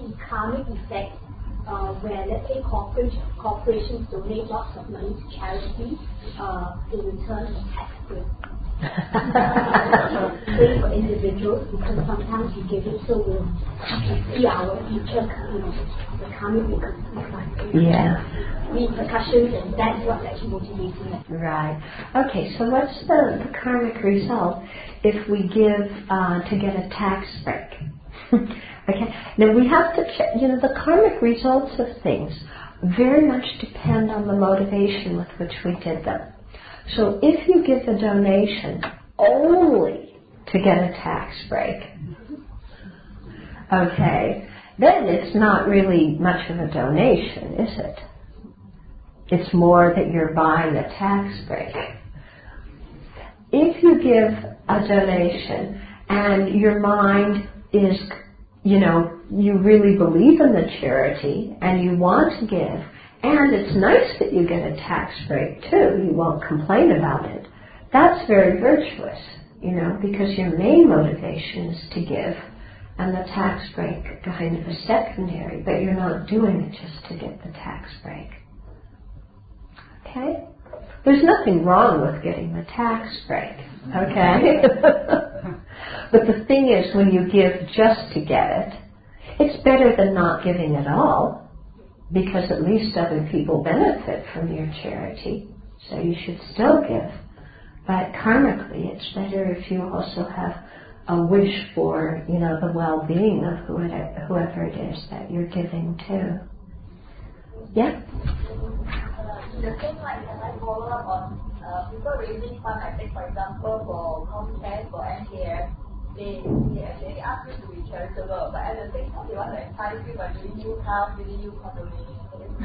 karmic effect where, let's say, corporations donate lots of money to charity in return for tax breaks. Same for individuals, because sometimes we give it so we'll see our future, the karmic repercussions, and that's what's actually motivating us. Right. Okay, so what's the karmic result if we give to get a tax break? Okay, now we have to check, the karmic results of things very much depend on the motivation with which we did them. So if you give a donation only to get a tax break, okay, then it's not really much of a donation, is it? It's more that you're buying a tax break. If you give a donation and your mind is, you really believe in the charity and you want to give, and it's nice that you get a tax break too, you won't complain about it, that's very virtuous, because your main motivation is to give, and the tax break kind of is secondary, but you're not doing it just to get the tax break. Okay? There's nothing wrong with getting the tax break, okay? But the thing is, when you give just to get it, it's better than not giving at all, because at least other people benefit from your charity, so you should still give. But karmically, it's better if you also have a wish for, the well-being of whoever it is that you're giving to. Yeah? The thing can I follow up on people raising funds, I think, for example, for Comcare, for NKF, they actually ask you to be charitable, but at the same time, they want to entice you by giving you house, giving you condominium.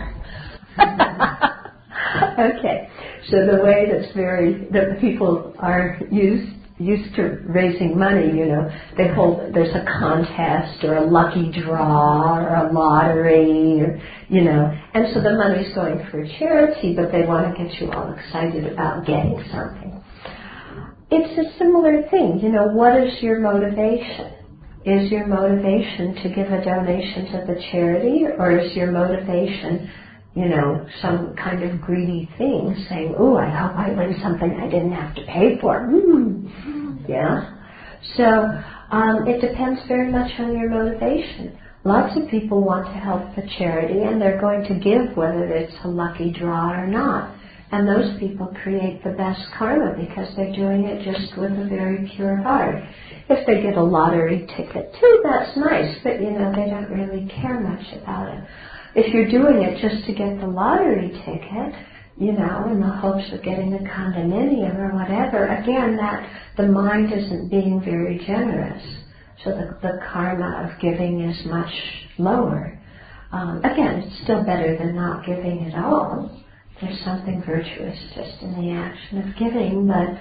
Okay, so the way that people are used to raising money, there's a contest or a lucky draw or a lottery, and so the money's going for charity, but they want to get you all excited about getting something. It's a similar thing, what is your motivation? Is your motivation to give a donation to the charity, or is your motivation, some kind of greedy thing, saying, "Oh, I hope I win something I didn't have to pay for." Yeah. So it depends very much on your motivation. Lots of people want to help the charity, and they're going to give whether it's a lucky draw or not. And those people create the best karma because they're doing it just with a very pure heart. If they get a lottery ticket too, that's nice, but they don't really care much about it. If you're doing it just to get the lottery ticket, in the hopes of getting a condominium or whatever, again, that the mind isn't being very generous. So the karma of giving is much lower. Again, it's still better than not giving at all. There's something virtuous just in the action of giving, but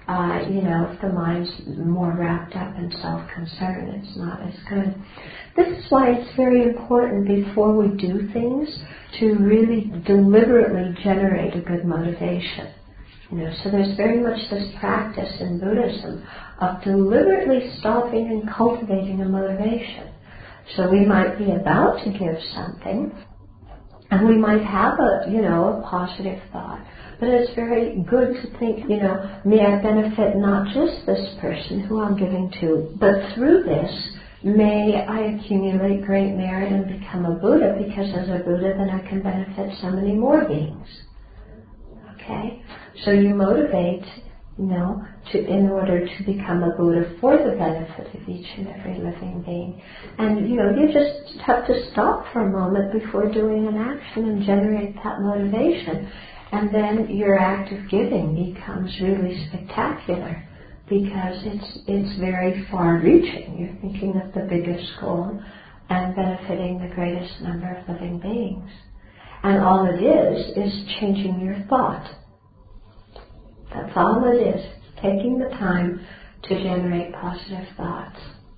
if the mind's more wrapped up in self-concern, it's not as good. This is why it's very important before we do things to really deliberately generate a good motivation. So there's very much this practice in Buddhism of deliberately stopping and cultivating a motivation. So we might be about to give something, and we might have a positive thought. But it's very good to think, may I benefit not just this person who I'm giving to, but through this, may I accumulate great merit and become a Buddha, because as a Buddha, then I can benefit so many more beings. Okay? So you motivate, in order to become a Buddha for the benefit of each and every living being. And, you just have to stop for a moment before doing an action and generate that motivation. And then your act of giving becomes really spectacular because it's very far-reaching. You're thinking of the biggest goal and benefiting the greatest number of living beings. And all it is changing your thought. That's all it is. Taking the time to generate positive thoughts.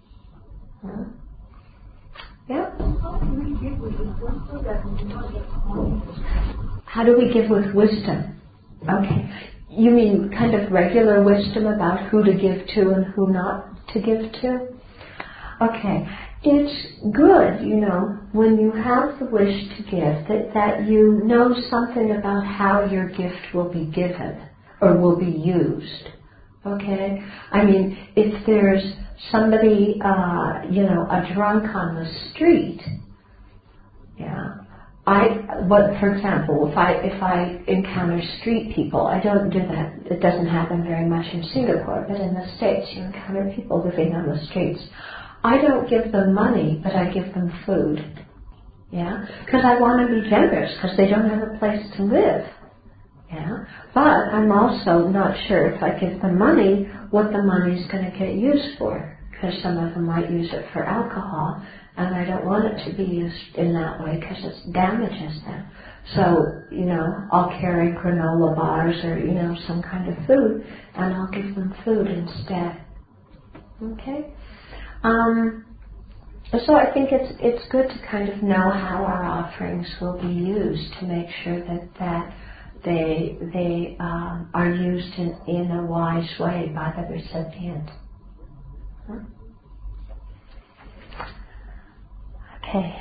Yeah? How do we give with wisdom? Okay. You mean kind of regular wisdom about who to give to and who not to give to? Okay. It's good, when you have the wish to give, that you know something about how your gift will be given or will be used. Okay? I mean, if there's somebody, a drunk on the street, for example, if I encounter street people, I don't do that. It doesn't happen very much in Singapore, but in the States, you encounter people living on the streets. I don't give them money, but I give them food. Yeah? Because I want to be generous, because they don't have a place to live. Yeah? But I'm also not sure if I give them money, what the money's going to get used for. Because some of them might use it for alcohol, and I don't want it to be used in that way because it damages them. So, I'll carry granola bars or, some kind of food, and I'll give them food instead. Okay? So I think it's good to kind of know how our offerings will be used to make sure that they are used in a wise way by the recipient. Okay.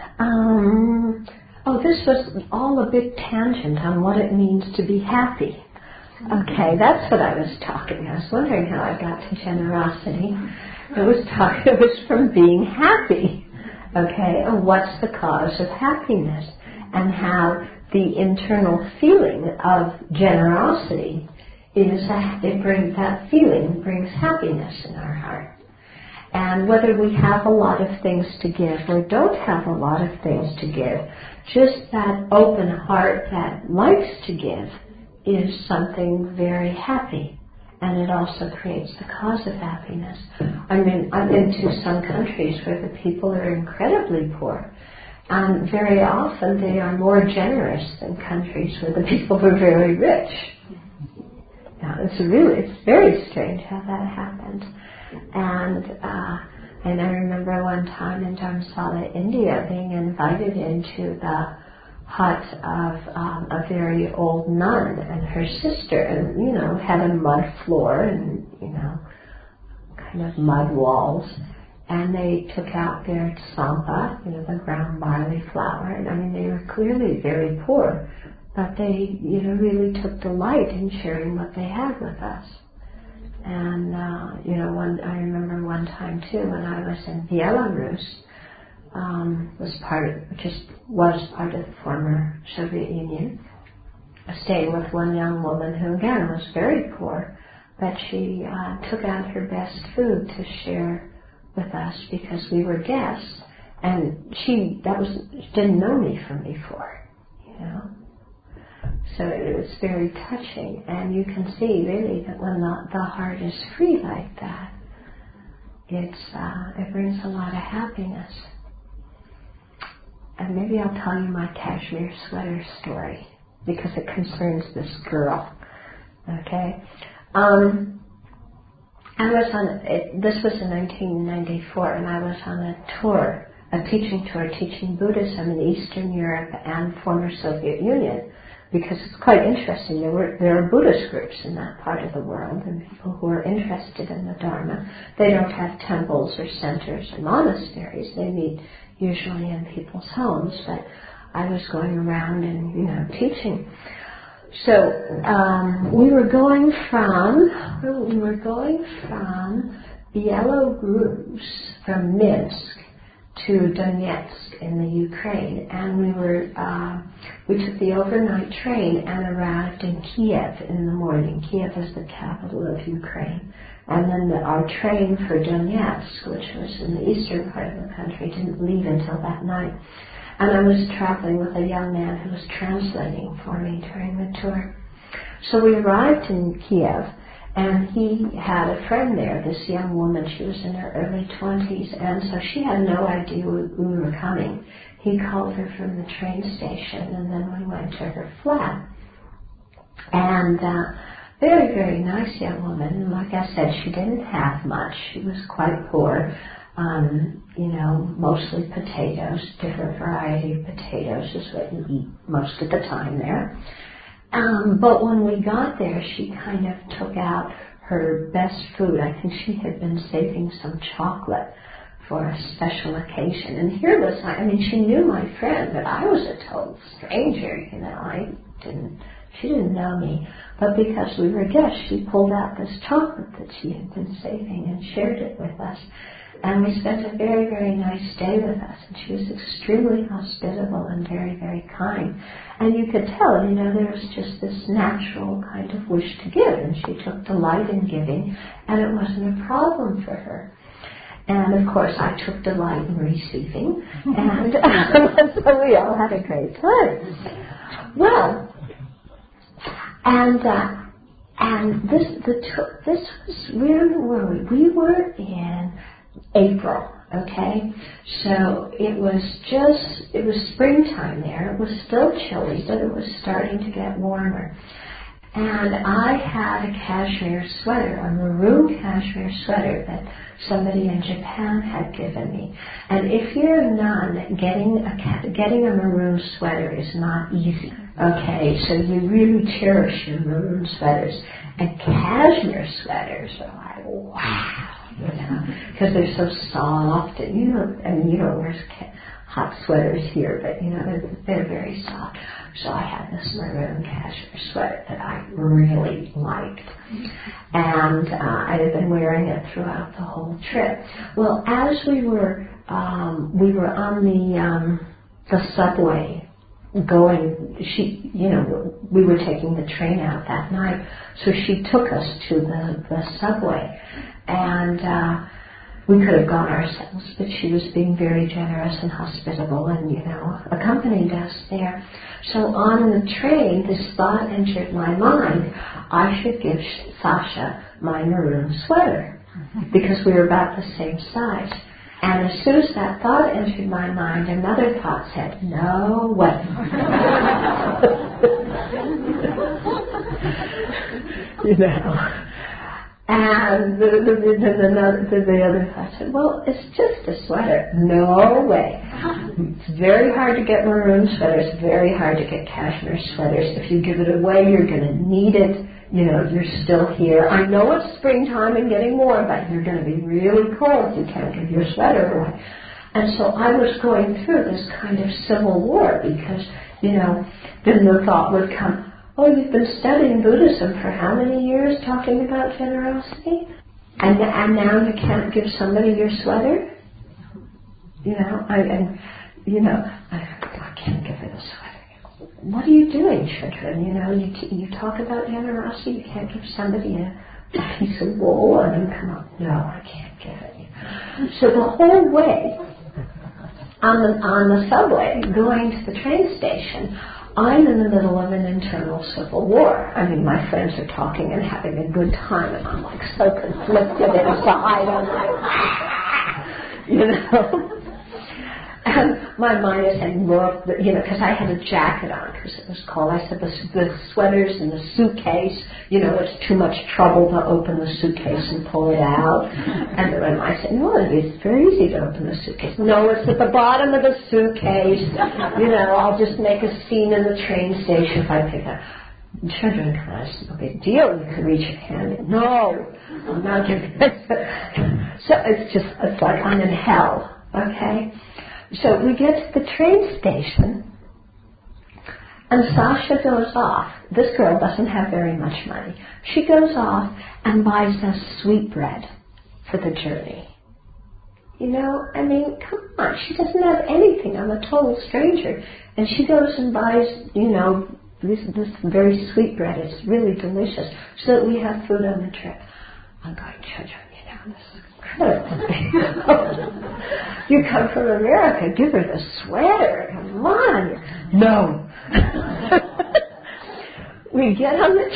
This was all a big tangent on what it means to be happy. Okay, that's what I was talking. I was wondering how I got to generosity. It was from being happy. Okay, and what's the cause of happiness? And how the internal feeling of generosity that feeling brings happiness in our heart. And whether we have a lot of things to give or don't have a lot of things to give, just that open heart that likes to give is something very happy. And it also creates the cause of happiness. I mean, I've been to some countries where the people are incredibly poor. And very often they are more generous than countries where the people are very rich. Now, it's very strange how that happens. And I remember one time in Dharamsala, India, being invited into the hut of a very old nun and her sister, and had a mud floor and kind of mud walls, and they took out their tsampa, the ground barley flour, and I mean they were clearly very poor, but they really took delight in sharing what they had with us. And I remember one time too when I was in Belarus, was part of the former Soviet Union, staying with one young woman who again was very poor, but she took out her best food to share with us because we were guests, and she didn't know me from before, So it was very touching, and you can see really that when the heart is free like that, it brings a lot of happiness. And maybe I'll tell you my cashmere sweater story because it concerns this girl. Okay, this was in 1994, and I was on a teaching tour, teaching Buddhism in Eastern Europe and former Soviet Union. Because it's quite interesting. There are Buddhist groups in that part of the world, and people who are interested in the Dharma. They don't have temples or centers or monasteries. They meet usually in people's homes. But I was going around and teaching. So we were going from Belarus, from Minsk, to Donetsk in the Ukraine, and we took the overnight train and arrived in Kiev in the morning. Kiev is the capital of Ukraine. And then our train for Donetsk, which was in the eastern part of the country, didn't leave until that night. And I was traveling with a young man who was translating for me during the tour. So we arrived in Kiev, and he had a friend there, this young woman. She was in her early 20s, and so she had no idea we were coming. He called her from the train station, and then we went to her flat. And very, very nice young woman. And like I said, she didn't have much. She was quite poor. Mostly potatoes, different variety of potatoes is what you eat most of the time there. But when we got there, she kind of took out her best food. I think she had been saving some chocolate for a special occasion. And here was, she knew my friend, but I was a total stranger, she didn't know me. But because we were guests, she pulled out this chocolate that she had been saving and shared it with us. And we spent a very, very nice day with us. And she was extremely hospitable and very, very kind. And you could tell, there was just this natural kind of wish to give. And she took delight in giving, and it wasn't a problem for her. And of course, I took delight in receiving. And so we all had a great time. Well, and this was, where were we? We were in April, okay? So it was springtime there. It was still chilly, but it was starting to get warmer. And I had a cashmere sweater, a maroon cashmere sweater that somebody in Japan had given me. And if you're a nun, getting a maroon sweater is not easy. Okay, so you really cherish your maroon sweaters. And cashmere sweaters are like, wow, because they're so soft, and you don't wear hot sweaters here, but they're very soft. So I had this maroon cashmere sweater that I really liked, and I had been wearing it throughout the whole trip. Well, as we were on the subway going, we were taking the train out that night, so she took us to the subway, and we could have gone ourselves, but she was being very generous and hospitable and, accompanied us there. So on the train, this thought entered my mind, I should give Sasha my maroon sweater, because we were about the same size. And as soon as that thought entered my mind, another thought said, no way. And the other thought said, well, it's just a sweater. No way. It's very hard to get maroon sweaters, very hard to get cashmere sweaters. If you give it away, you're going to need it. You're still here. I know it's springtime and getting warm, but you're going to be really cold. You can't give your sweater away. And so I was going through this kind of civil war because, then the thought would come, oh, you've been studying Buddhism for how many years talking about generosity? And now you can't give somebody your sweater? I can't give her the sweater. What are you doing, children? You talk about generosity, you can't give somebody a piece of wool and then come up, no, I can't give it. So the whole way on the subway going to the train station, I'm in the middle of an internal civil war. My friends are talking and having a good time, and I'm like so conflicted inside. I'm like, And my mind is saying, look, because I had a jacket on, because it was cold. I said, the sweater's in the suitcase. It's too much trouble to open the suitcase and pull it out. And then I said, no, it's very easy to open the suitcase. No, it's at the bottom of the suitcase. I'll just make a scene in the train station if I pick up. Children, it's no big deal. You can reach your hand in. No, I'm not giving it. So it's like I'm in hell, okay? So we get to the train station, and Sasha goes off. This girl doesn't have very much money. She goes off and buys us sweetbread for the journey. Come on. She doesn't have anything. I'm a total stranger. And she goes and buys, this very sweetbread. It's really delicious, so that we have food on the trip. I'm going, children, this is incredible. You come from America, give her the sweater. Come on. No. We get on the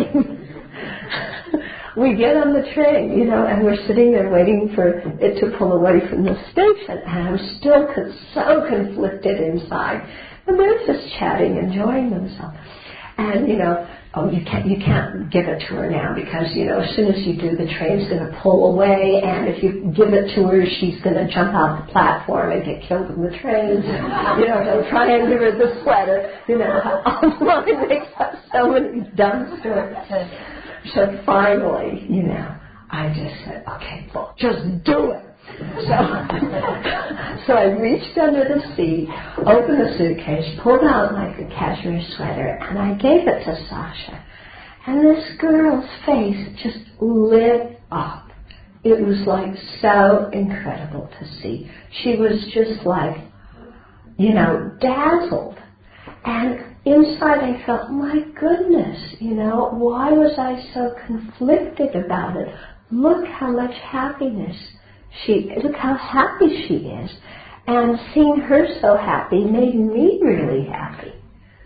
train. And we're sitting there waiting for it to pull away from the station. And I'm still so conflicted inside. And they're just chatting, enjoying themselves. And, you can't give it to her now because, as soon as you do, the train's going to pull away, and if you give it to her, she's going to jump out the platform and get killed in the train. Don't try and give her the sweater. Online makes up so many dumb stories. So finally, I just said, okay, well, just do it. So I reached under the seat, opened the suitcase, pulled out like a cashmere sweater, and I gave it to Sasha. And this girl's face just lit up. It was like so incredible to see. She was just like, dazzled. And inside I felt, my goodness, why was I so conflicted about it? Look how much happiness look how happy she is. And seeing her so happy made me really happy,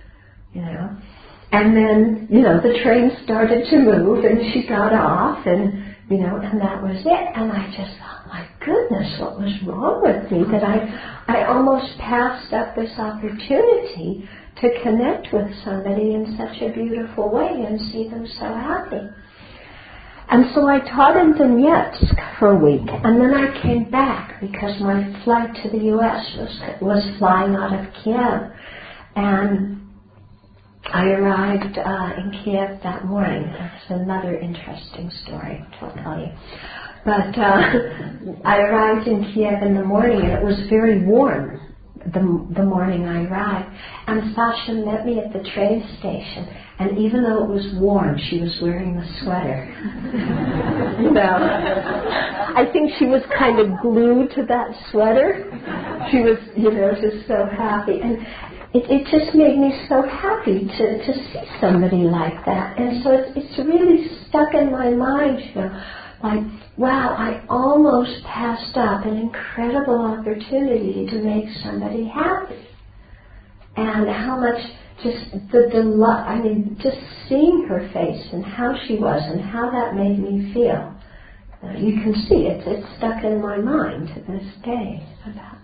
And then, the train started to move and she got off and that was it. And I just thought, my goodness, what was wrong with me that I almost passed up this opportunity to connect with somebody in such a beautiful way and see them so happy. And so I taught in Donetsk for a week, and then I came back because my flight to the U.S. was flying out of Kiev. And I arrived in Kiev that morning. That's another interesting story, which I'll tell you. But I arrived in Kiev in the morning, and it was very warm the morning I arrived. And Sasha met me at the train station, and even though it was warm, she was wearing the sweater. I think she was kind of glued to that sweater. She was, just so happy. And it just made me so happy to see somebody like that. And so it's really stuck in my mind, like, wow, I almost passed up an incredible opportunity to make somebody happy. And how much just the delight, just seeing her face and how she was and how that made me feel. You can see it's stuck in my mind to this day about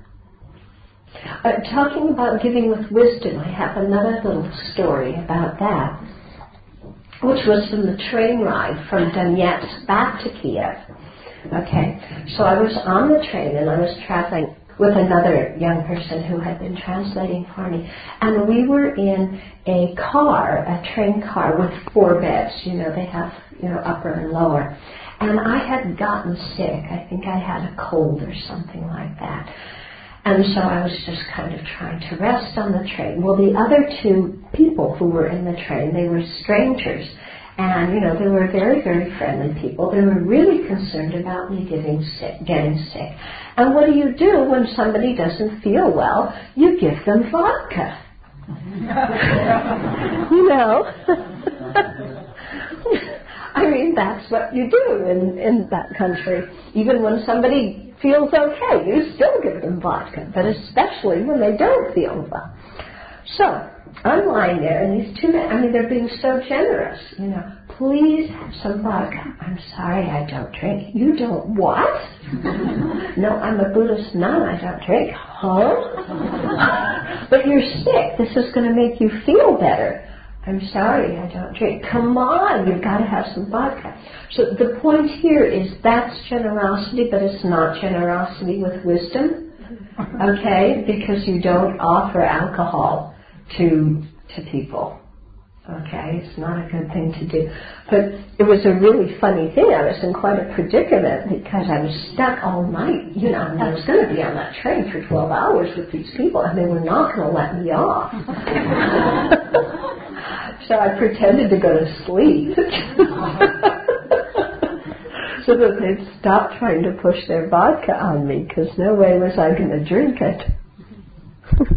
that. Talking about giving with wisdom, I have another little story about that, which was from the train ride from Donetsk back to Kiev. Okay, so I was on the train and I was traveling with another young person who had been translating for me, and we were in a train car with 4 beds. They have, upper and lower. And I had gotten sick. I think I had a cold or something like that. And so I was just kind of trying to rest on the train. Well, the other 2 people who were in the train, they were strangers. And, they were very, very friendly people. They were really concerned about me getting sick. And what do you do when somebody doesn't feel well? You give them vodka. I mean, that's what you do in that country. Even when somebody feels okay, you still give them vodka, but especially when they don't feel well. So I'm lying there, and these 2 men, they're being so generous, please have some vodka. I'm sorry, I don't drink. You don't what? No, I'm a Buddhist nun, I don't drink. Huh? But you're sick, this is going to make you feel better. I'm sorry, I don't drink. Come on, you've got to have some vodka. So the point here is that's generosity, but it's not generosity with wisdom, okay? Because you don't offer alcohol to people, okay? It's not a good thing to do. But it was a really funny thing. I was in quite a predicament because I was stuck all night, and I was going to be on that train for 12 hours with these people, and they were not going to let me off. So I pretended to go to sleep so that they'd stop trying to push their vodka on me, because no way was I going to drink it.